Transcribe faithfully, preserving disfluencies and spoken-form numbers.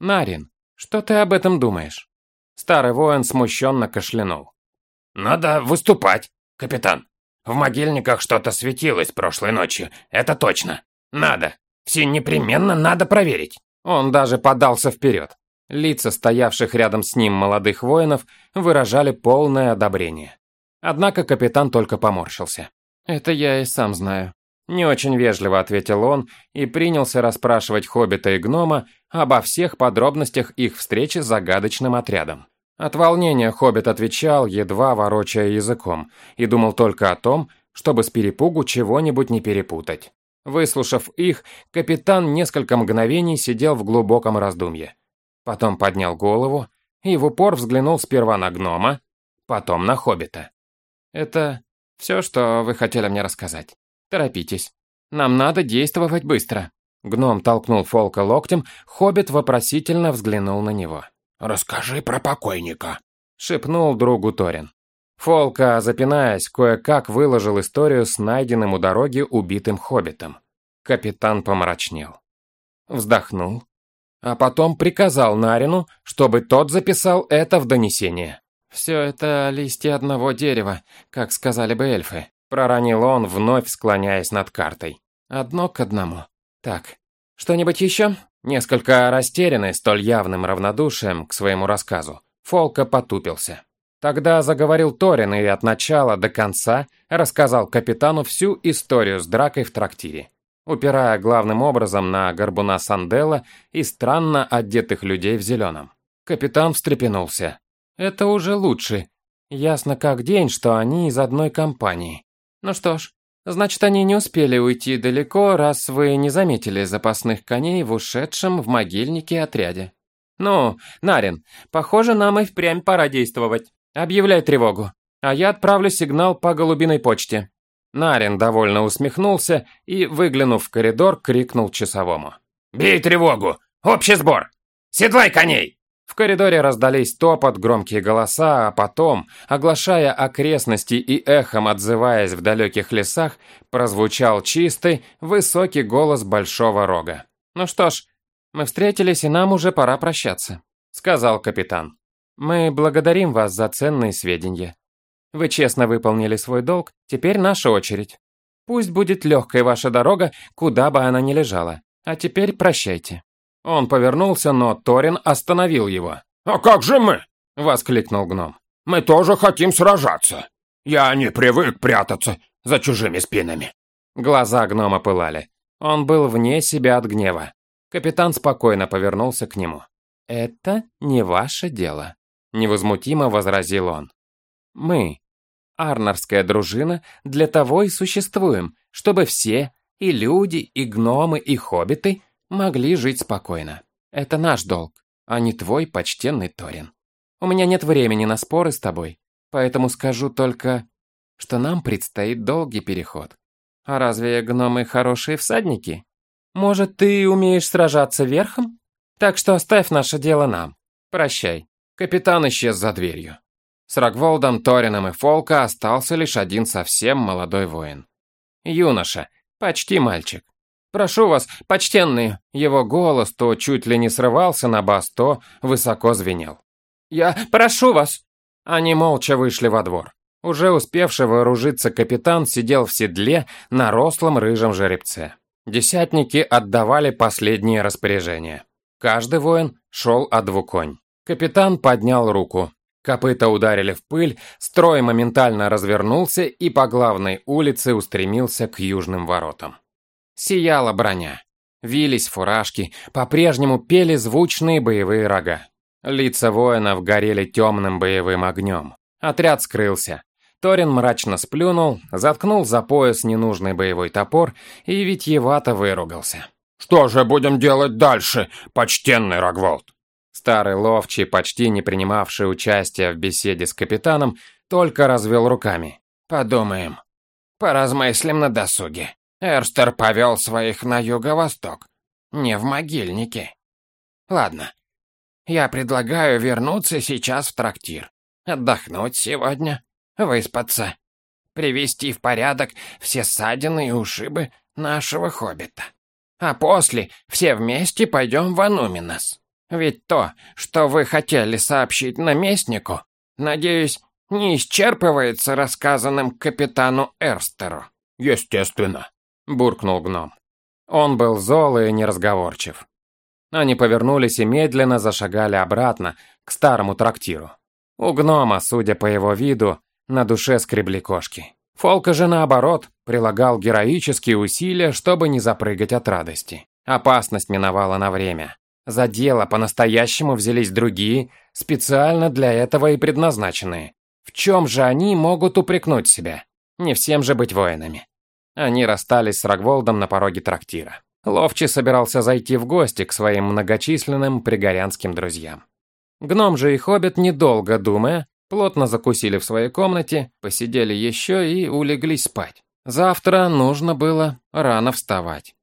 Нарин, что ты об этом думаешь?» Старый воин смущенно кашлянул. «Надо выступать, капитан. В могильниках что-то светилось прошлой ночью, это точно. Надо. Все непременно надо проверить». Он даже подался вперед. Лица стоявших рядом с ним молодых воинов выражали полное одобрение. Однако капитан только поморщился. «Это я и сам знаю». Не очень вежливо ответил он и принялся расспрашивать хоббита и гнома обо всех подробностях их встречи с загадочным отрядом. От волнения хоббит отвечал, едва ворочая языком, и думал только о том, чтобы с перепугу чего-нибудь не перепутать. Выслушав их, капитан несколько мгновений сидел в глубоком раздумье. Потом поднял голову и в упор взглянул сперва на гнома, потом на хоббита. «Это все, что вы хотели мне рассказать. Торопитесь. Нам надо действовать быстро». Гном толкнул Фолка локтем, хоббит вопросительно взглянул на него. «Расскажи про покойника», — шепнул другу Торин. Фолка, запинаясь, кое-как выложил историю с найденным у дороги убитым хоббитом. Капитан помрачнел. Вздохнул, а потом приказал Нарину, чтобы тот записал это в донесение. «Все это листья одного дерева, как сказали бы эльфы», проронил он, вновь склоняясь над картой. «Одно к одному. Так, что-нибудь еще?» Несколько растерянный столь явным равнодушием к своему рассказу, Фолка потупился. Тогда заговорил Торин и от начала до конца рассказал капитану всю историю с дракой в трактире, упирая главным образом на горбуна Санделла и странно одетых людей в зеленом. Капитан встрепенулся. «Это уже лучше. Ясно как день, что они из одной компании. Ну что ж, значит, они не успели уйти далеко, раз вы не заметили запасных коней в ушедшем в могильнике отряде. Ну, Нарин, похоже, нам и впрямь пора действовать. Объявляй тревогу, а я отправлю сигнал по голубиной почте». Нарин довольно усмехнулся и, выглянув в коридор, крикнул часовому. «Бей тревогу! Общий сбор! Седлай коней!» В коридоре раздались топот, громкие голоса, а потом, оглашая окрестности и эхом отзываясь в далеких лесах, прозвучал чистый, высокий голос Большого Рога. «Ну что ж, мы встретились, и нам уже пора прощаться», — сказал капитан. «Мы благодарим вас за ценные сведения. Вы честно выполнили свой долг, теперь наша очередь. Пусть будет легкой ваша дорога, куда бы она ни лежала. А теперь прощайте». Он повернулся, но Торин остановил его. «А как же мы?» — воскликнул гном. «Мы тоже хотим сражаться. Я не привык прятаться за чужими спинами». Глаза гнома пылали. Он был вне себя от гнева. Капитан спокойно повернулся к нему. «Это не ваше дело», — невозмутимо возразил он. «Мы, арнорская дружина, для того и существуем, чтобы все, и люди, и гномы, и хоббиты, могли жить спокойно. Это наш долг, а не твой почтенный Торин. У меня нет времени на споры с тобой, поэтому скажу только, что нам предстоит долгий переход. А разве гномы хорошие всадники? Может, ты умеешь сражаться верхом? Так что оставь наше дело нам. Прощай». Капитан исчез за дверью. С Рогволдом, Торином и Фолка остался лишь один совсем молодой воин. Юноша, почти мальчик. «Прошу вас, почтенные!» Его голос то чуть ли не срывался на бас, то высоко звенел. «Я прошу вас!» Они молча вышли во двор. Уже успевший вооружиться капитан сидел в седле на рослом рыжем жеребце. Десятники отдавали последние распоряжения. Каждый воин шел о двуконь. Капитан поднял руку. Копыта ударили в пыль, строй моментально развернулся и по главной улице устремился к южным воротам. Сияла броня. Вились фуражки, по-прежнему пели звучные боевые рога. Лица воинов горели темным боевым огнем. Отряд скрылся. Торин мрачно сплюнул, заткнул за пояс ненужный боевой топор и витьевато выругался. «Что же будем делать дальше, почтенный Рогволд?» Старый ловчий, почти не принимавший участия в беседе с капитаном, только развел руками. «Подумаем. Поразмыслим на досуге. Эрстер повел своих на юго-восток, не в могильнике. Ладно, я предлагаю вернуться сейчас в трактир, отдохнуть сегодня, выспаться, привести в порядок все ссадины и ушибы нашего хоббита. А после все вместе пойдем в Ануминос. Ведь то, что вы хотели сообщить наместнику, надеюсь, не исчерпывается рассказанным капитану Эрстеру». «Естественно», — буркнул гном. Он был зол и неразговорчив. Они повернулись и медленно зашагали обратно к старому трактиру. У гнома, судя по его виду, на душе скребли кошки. Фолка же, наоборот, прилагал героические усилия, чтобы не запрыгать от радости. Опасность миновала на время. За дело по-настоящему взялись другие, специально для этого и предназначенные. В чем же они могут упрекнуть себя? Не всем же быть воинами. Они расстались с Рогволдом на пороге трактира. Ловчий собирался зайти в гости к своим многочисленным пригорянским друзьям. Гном же и хоббит, недолго думая, плотно закусили в своей комнате, посидели еще и улеглись спать. Завтра нужно было рано вставать.